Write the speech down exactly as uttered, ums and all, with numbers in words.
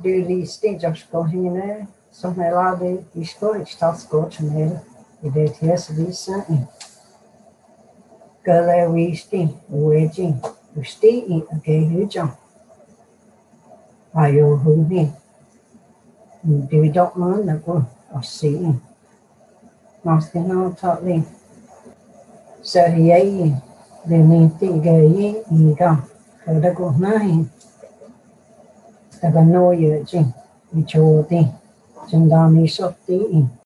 Dili stage kohine, sonelade isko istasko chanel, ideties visa in. Gale wisti, wedging, usti in a gay hujam. Ayo huni. Dividok man na go, or seeing. Nostino totally. Sariye, the ninti gay in gum. Kodago nine. Tagano yajing, which all thing. Jandami softy in.